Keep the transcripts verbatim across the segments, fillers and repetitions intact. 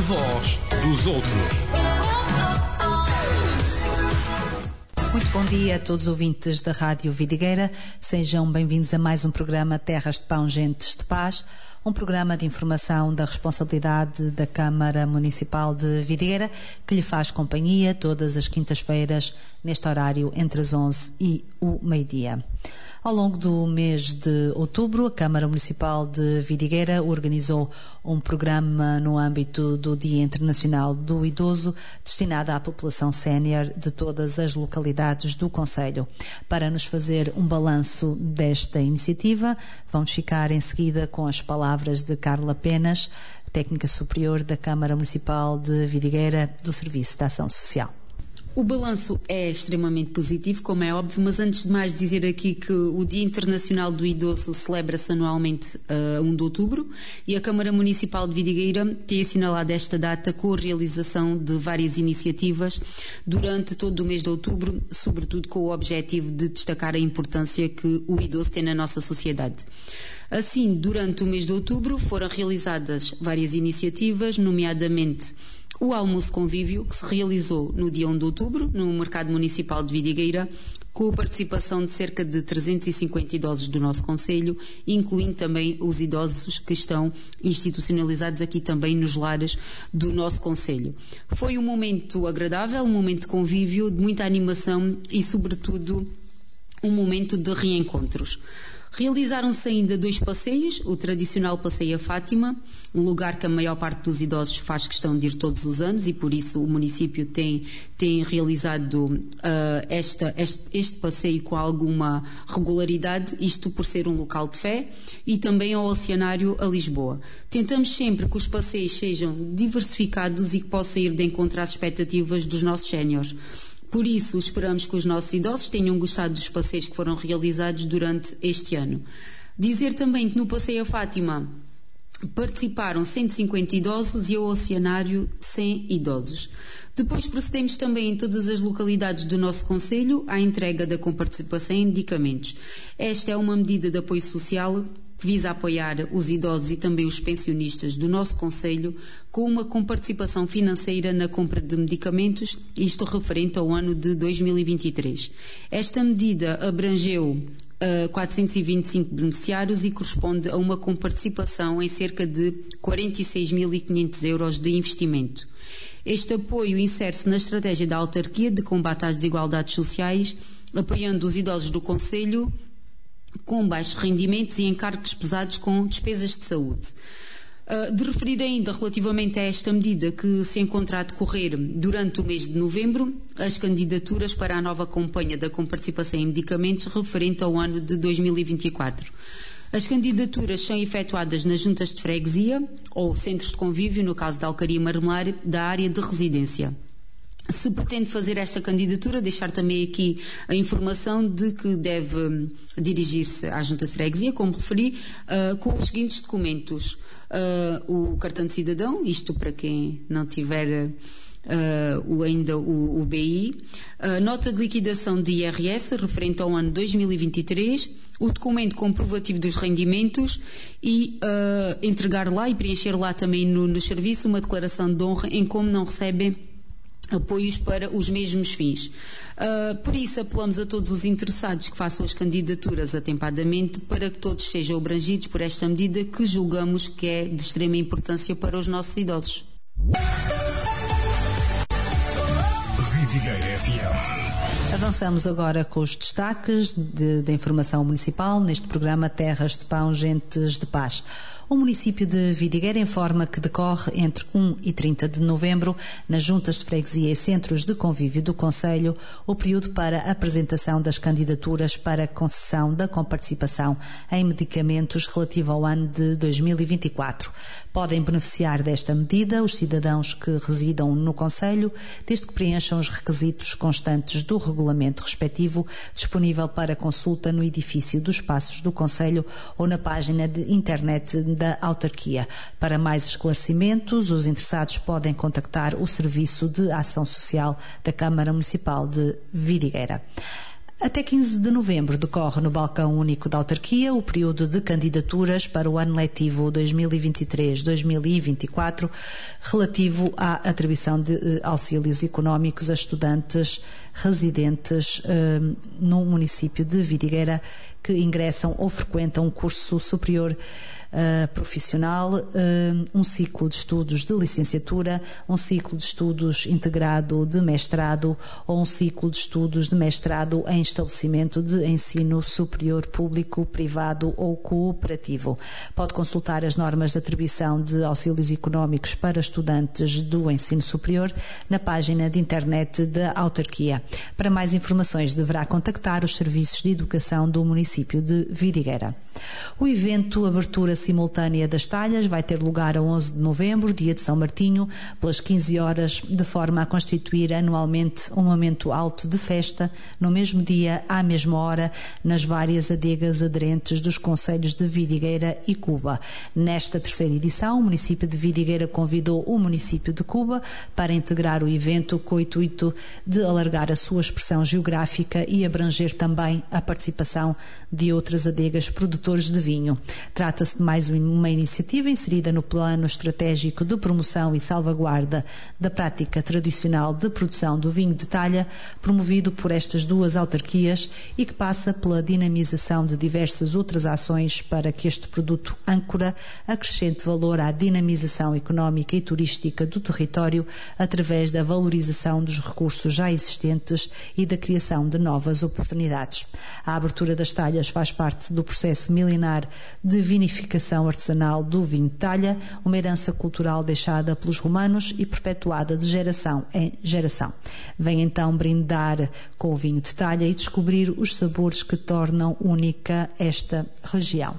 voz dos outros. Muito bom dia a todos os ouvintes da Rádio Vidigueira. Sejam bem-vindos a mais um programa Terras de Pão, Gentes de Paz, um programa de informação da responsabilidade da Câmara Municipal de Vidigueira, que lhe faz companhia todas as quintas-feiras, neste horário entre as onze e o meio-dia. Ao longo do mês de outubro, a Câmara Municipal de Vidigueira organizou um programa no âmbito do Dia Internacional do Idoso, destinado à população sénior de todas as localidades do concelho. Para nos fazer um balanço desta iniciativa, vamos ficar em seguida com as palavras de Carla Penas, técnica superior da Câmara Municipal de Vidigueira, do Serviço de Ação Social. O balanço é extremamente positivo, como é óbvio, mas antes de mais dizer aqui que o Dia Internacional do Idoso celebra-se anualmente a uh, um de outubro e a Câmara Municipal de Vidigueira tem assinalado esta data com a realização de várias iniciativas durante todo o mês de outubro, sobretudo com o objetivo de destacar a importância que o idoso tem na nossa sociedade. Assim, durante o mês de outubro foram realizadas várias iniciativas, nomeadamente o almoço convívio, que se realizou no dia um de outubro, no Mercado Municipal de Vidigueira, com a participação de cerca de trezentos e cinquenta idosos do nosso concelho, incluindo também os idosos que estão institucionalizados aqui também nos lares do nosso concelho. Foi um momento agradável, um momento de convívio, de muita animação e, sobretudo, um momento de reencontros. Realizaram-se ainda dois passeios, o tradicional passeio a Fátima, um lugar que a maior parte dos idosos faz questão de ir todos os anos e por isso o município tem, tem realizado uh, esta, este, este passeio com alguma regularidade, isto por ser um local de fé, e também ao Oceanário a Lisboa. Tentamos sempre que os passeios sejam diversificados e que possam ir de encontro às expectativas dos nossos séniores. Por isso, esperamos que os nossos idosos tenham gostado dos passeios que foram realizados durante este ano. Dizer também que no Passeio a Fátima participaram cento e cinquenta idosos e ao Oceanário cem idosos. Depois procedemos também em todas as localidades do nosso concelho à entrega da comparticipação em medicamentos. Esta é uma medida de apoio social que visa apoiar os idosos e também os pensionistas do nosso concelho com uma comparticipação financeira na compra de medicamentos, isto referente ao ano de dois mil e vinte e três. Esta medida abrangeu uh, quatrocentos e vinte e cinco beneficiários e corresponde a uma comparticipação em cerca de quarenta e seis mil e quinhentos euros de investimento. Este apoio insere-se na estratégia da autarquia de combate às desigualdades sociais, apoiando os idosos do concelho com baixos rendimentos e encargos pesados com despesas de saúde. Uh, de referir ainda relativamente a esta medida que se encontra a decorrer durante o mês de novembro, as candidaturas para a nova campanha da comparticipação em medicamentos referente ao ano de dois mil e vinte e quatro. As candidaturas são efetuadas nas juntas de freguesia ou centros de convívio, no caso da Alcaria Marmelar, da área de residência. Se pretende fazer esta candidatura, deixar também aqui a informação de que deve dirigir-se à Junta de Freguesia, como referi, uh, com os seguintes documentos. Uh, o cartão de cidadão, isto para quem não tiver uh, o, ainda o, o B I, uh, nota de liquidação de I R S referente ao ano dois mil e vinte e três, o documento comprovativo dos rendimentos e uh, entregar lá e preencher lá também no, no serviço uma declaração de honra em como não recebem apoios para os mesmos fins. Uh, por isso apelamos a todos os interessados que façam as candidaturas atempadamente para que todos sejam abrangidos por esta medida que julgamos que é de extrema importância para os nossos idosos. Vidigueira F M. Avançamos agora com os destaques da informação municipal neste programa Terras de Pão, Gentes de Paz. O município de Vidigueira informa que decorre entre um e trinta de novembro, nas juntas de freguesia e centros de convívio do concelho, o período para a apresentação das candidaturas para a concessão da comparticipação em medicamentos relativo ao ano de dois mil e vinte e quatro. Podem beneficiar desta medida os cidadãos que residam no concelho, desde que preencham os requisitos constantes do regulamento respectivo, disponível para consulta no edifício dos Passos do concelho ou na página de internet da autarquia. Para mais esclarecimentos, os interessados podem contactar o Serviço de Ação Social da Câmara Municipal de Vidigueira. Até quinze de novembro decorre no Balcão Único da Autarquia o período de candidaturas para o ano letivo dois mil e vinte e três dois mil e vinte e quatro, relativo à atribuição de eh, auxílios económicos a estudantes residentes eh, no município de Vidigueira que ingressam ou frequentam um curso superior Uh, profissional, uh, um ciclo de estudos de licenciatura, um ciclo de estudos integrado de mestrado ou um ciclo de estudos de mestrado em estabelecimento de ensino superior público, privado ou cooperativo. Pode consultar as normas de atribuição de auxílios económicos para estudantes do ensino superior na página de internet da autarquia. Para mais informações deverá contactar os serviços de educação do município de Vidigueira. O evento Abertura Simultânea das Talhas vai ter lugar a onze de novembro, dia de São Martinho, pelas quinze horas, de forma a constituir anualmente um momento alto de festa, no mesmo dia, à mesma hora, nas várias adegas aderentes dos concelhos de Vidigueira e Cuba. Nesta terceira edição, o município de Vidigueira convidou o município de Cuba para integrar o evento com o intuito de alargar a sua expressão geográfica e abranger também a participação de outras adegas produtores de vinho. Trata-se de mais uma iniciativa inserida no Plano Estratégico de Promoção e Salvaguarda da Prática Tradicional de Produção do Vinho de Talha, promovido por estas duas autarquias e que passa pela dinamização de diversas outras ações para que este produto âncora acrescente valor à dinamização económica e turística do território através da valorização dos recursos já existentes e da criação de novas oportunidades. A abertura das talhas faz parte do processo milenar de vinificação artesanal do vinho de talha, uma herança cultural deixada pelos romanos e perpetuada de geração em geração. Vem então brindar com o vinho de talha e descobrir os sabores que tornam única esta região.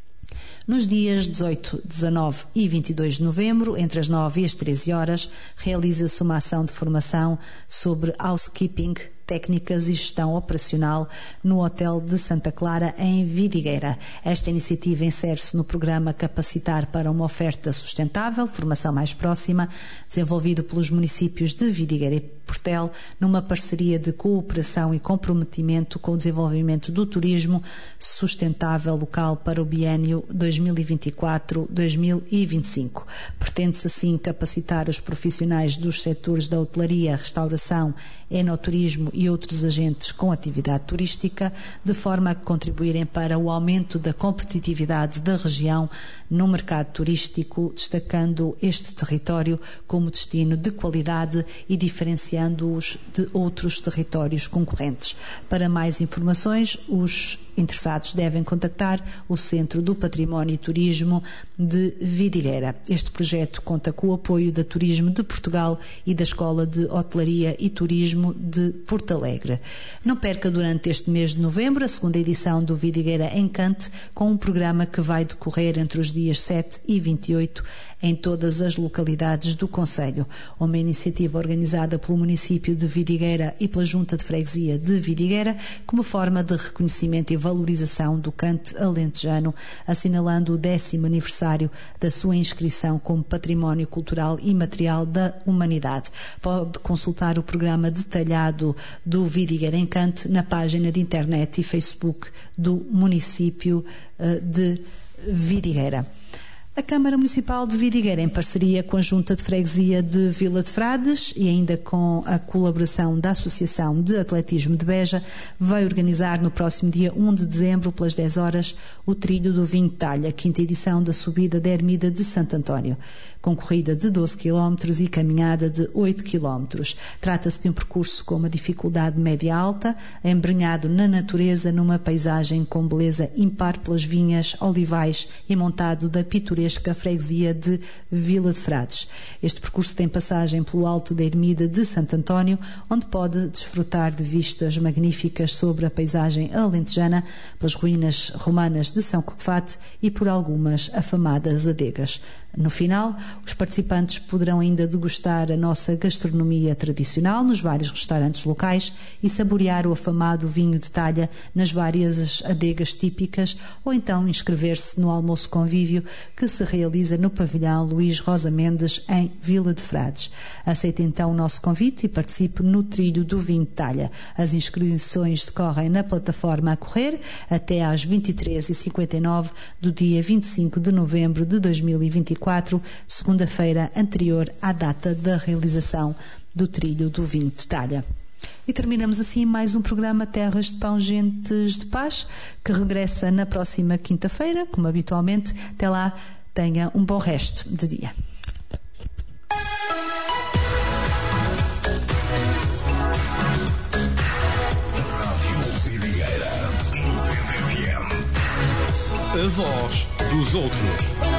Nos dias dezoito, dezanove e vinte e dois de novembro, entre as nove e as treze horas, realiza-se uma ação de formação sobre housekeeping, técnicas e gestão operacional no Hotel de Santa Clara, em Vidigueira. Esta iniciativa insere-se no programa Capacitar para uma Oferta Sustentável, Formação Mais Próxima, desenvolvido pelos municípios de Vidigueira e Portel, numa parceria de cooperação e comprometimento com o desenvolvimento do turismo sustentável local para o biênio dois mil e vinte e quatro a dois mil e vinte e cinco. Pretende-se assim capacitar os profissionais dos setores da hotelaria, restauração, enoturismo e outros agentes com atividade turística, de forma a contribuírem para o aumento da competitividade da região no mercado turístico, destacando este território como destino de qualidade e diferenciando-os de outros territórios concorrentes. Para mais informações, os interessados devem contactar o Centro do Património e Turismo de Vidigueira. Este projeto conta com o apoio da Turismo de Portugal e da Escola de Hotelaria e Turismo de Porto Alegre. Não perca durante este mês de novembro a segunda edição do Vidigueira Encante, com um programa que vai decorrer entre os dias sete e vinte e oito em todas as localidades do concelho. Uma iniciativa organizada pelo município de Vidigueira e pela Junta de Freguesia de Vidigueira, como forma de reconhecimento e valorização do cante alentejano, assinalando o décimo aniversário da sua inscrição como Património Cultural e Material da Humanidade. Pode consultar o programa detalhado do Vidigueira Encante na página de internet e Facebook do município uh, de Vidigueira. A Câmara Municipal de Vidigueira, em parceria com a Junta de Freguesia de Vila de Frades e ainda com a colaboração da Associação de Atletismo de Beja, vai organizar no próximo dia um de dezembro, pelas dez horas, o Trilho do Vinho de Talha, quinta edição da subida da Ermida de Santo António, com corrida de doze quilómetros e caminhada de oito quilómetros. Trata-se de um percurso com uma dificuldade média-alta, embrenhado na natureza, numa paisagem com beleza ímpar pelas vinhas, olivais e montado da pitoresca freguesia de Vila de Frades. Este percurso tem passagem pelo alto da Ermida de Santo António, onde pode desfrutar de vistas magníficas sobre a paisagem alentejana, pelas ruínas romanas de São Cocfate e por algumas afamadas adegas. No final, os participantes poderão ainda degustar a nossa gastronomia tradicional nos vários restaurantes locais e saborear o afamado vinho de talha nas várias adegas típicas, ou então inscrever-se no almoço convívio que se realiza no pavilhão Luís Rosa Mendes, em Vila de Frades. Aceite então o nosso convite e participe no trilho do vinho de talha. As inscrições decorrem na plataforma a correr até às vinte e três e cinquenta e nove do dia vinte e cinco de novembro de dois mil e vinte e quatro, segunda-feira anterior à data da realização do trilho do vinho de talha. E terminamos assim mais um programa Terras de Pão Gentes de Paz, que regressa na próxima quinta-feira, como habitualmente. Até lá, tenha um bom resto de dia. A voz dos outros.